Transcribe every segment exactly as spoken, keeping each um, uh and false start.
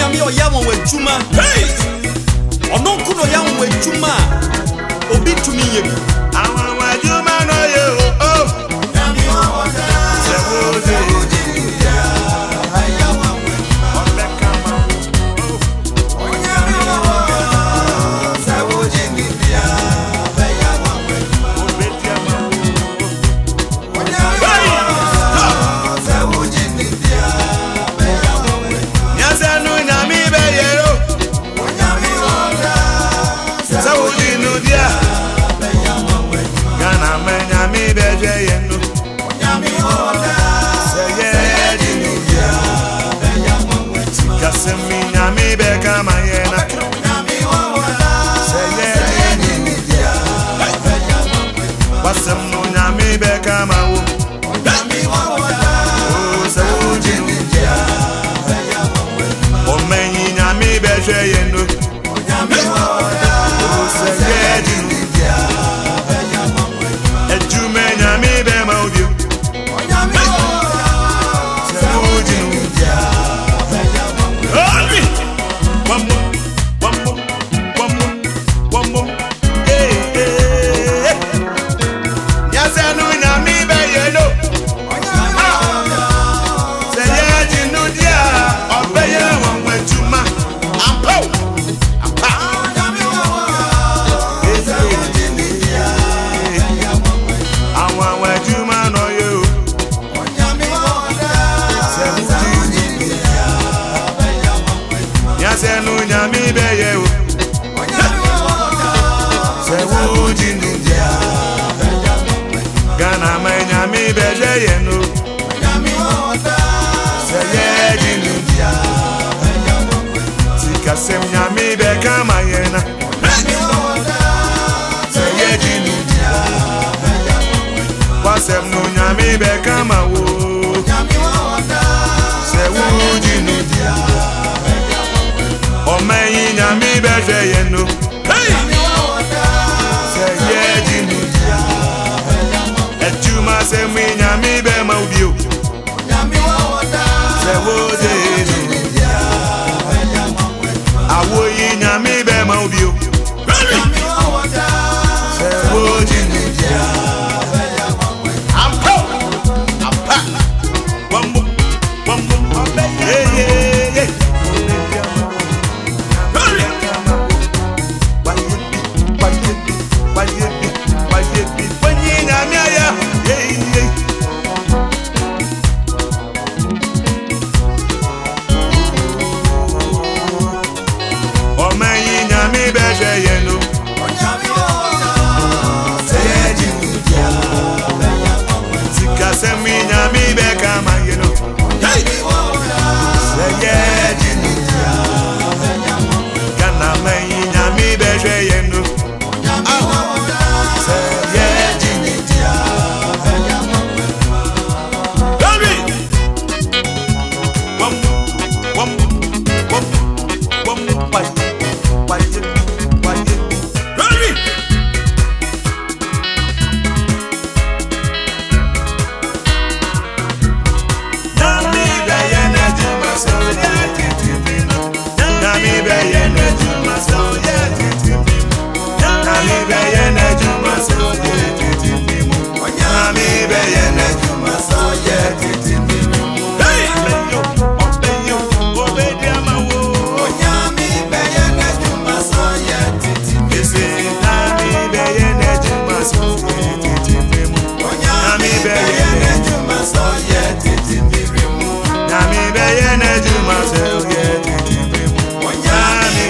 nyame o ya won wadwuma hey ono kuno ya won wadwuma obi tumi ye bi awon wadwuma no ye o nyame o wada se wo de Sem nyami be kama yena se ye jinu wasem no nyami be kama wo se wo jinu o meyi nyami be je yeno se ye jinu etuma se mi nyami be ma ubio se wo jinu awo yi nyami be ma ubio nyami o wada se wo jinu dia ampo apa wambo wambo yeah yeah yeah Nyami be ye ne juma se o ye titi be mu. Nyami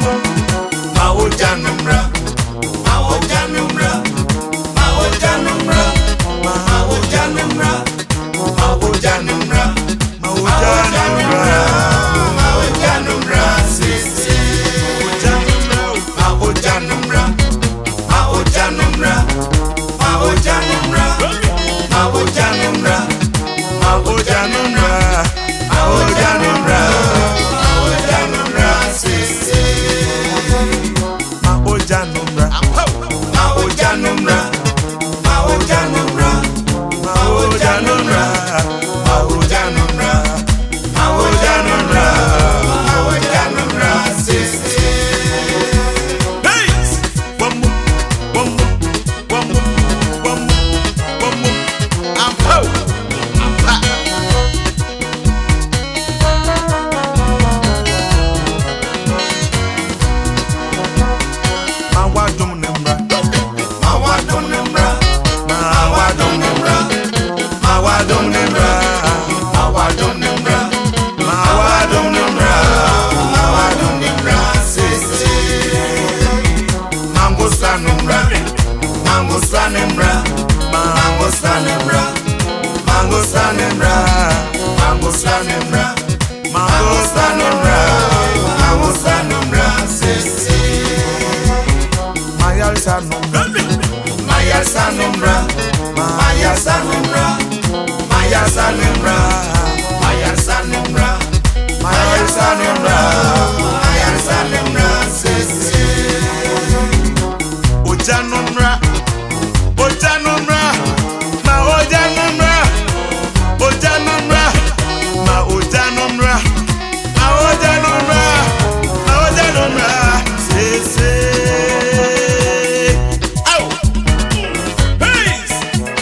Mawojanumra, Mawojanumra, Mawojanumra, Mawojanumra, Mawojanumra, Mawojanumra, Mawojanumra, sisi. Mawojanumra, Mawojanumra, Mawojanumra, Mawojanumra, Mawojanumra, Mawojanumra, Mawojanumra, sisi. Mawojanumra, Mawojanumra, Mawojanumra, Mawojanumra, Mawojanumra, Mawojanumra, Mawojanumra, sisi. Mango sanembra, mango sanembra, mango sanembra, mango sanembra, mango sanembra, mango sanembra, sisi. Mayal sanembra, mayal sanembra, mayal sanembra, mayal sanembra, mayal sanembra, mayal sanembra, mayal sanembra, sisi. Ojanumra. Ojanumra, ma ojanumra, ojanumra, ma ojanumra, ma ojanumra, ma ojanumra, say say. Ow, peace.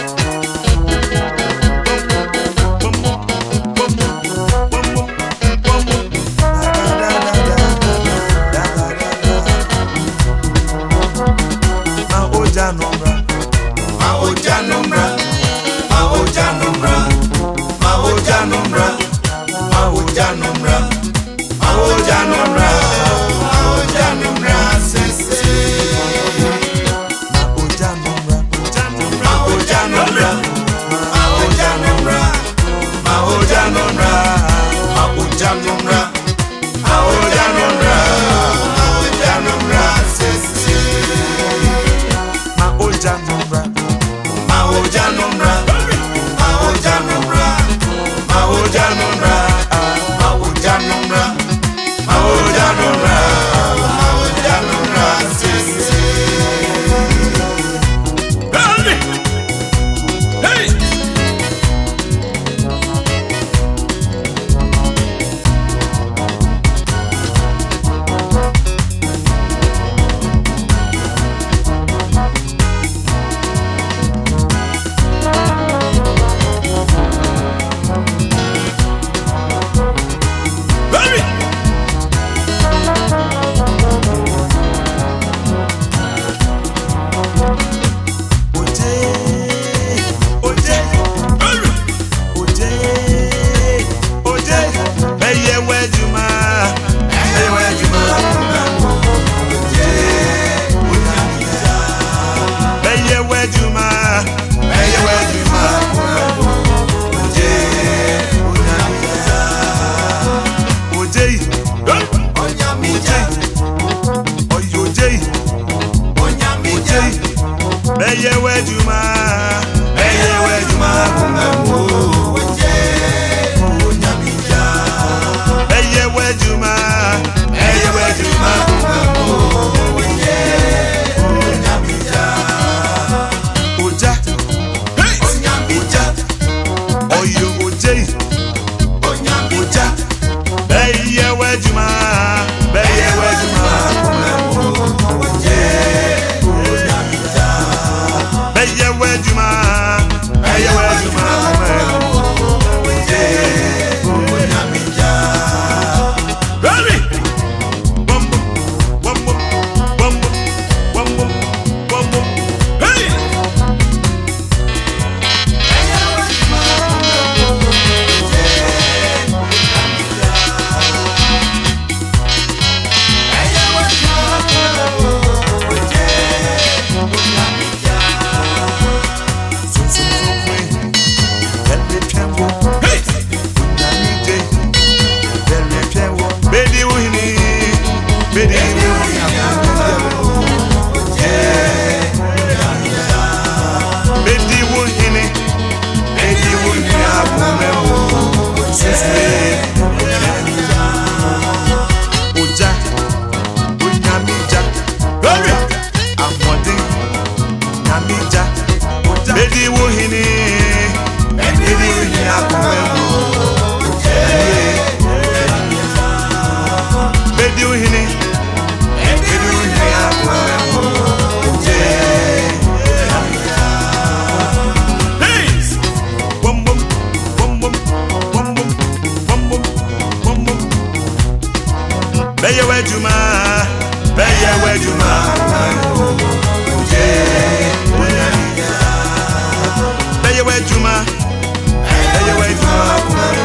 Ma ojanumra. Mawojanumra, Mawojanumra, Mawojanumra, Mawojanumra, Mawojanumra, Mawojanumra, sisi. Mawojanumra, Mawojanumra, Mawojanumra, Mawojanumra, Mawojanumra, Mawojanumra, Mawojanumra, sisi. Mawojanumra. Mawojanumra, Mawojanumra, Mawojanumra, Mawojanumra, Mawojanumra, Mawojanumra, sisi. Hey! Beye wejuma, beye wejuma, kumemwo. Onyamija. Beye wejuma, beye wejuma, kumemwo. Onyamija. Oja, onyamija. Oyo oje, onyamija. Beye wejuma, beye wejuma, kumemwo. Beye wejuma, beye wejuma, Onyamija. Ready? Bum bum juma, beye we juma, oje, beye we juma, beye we juma.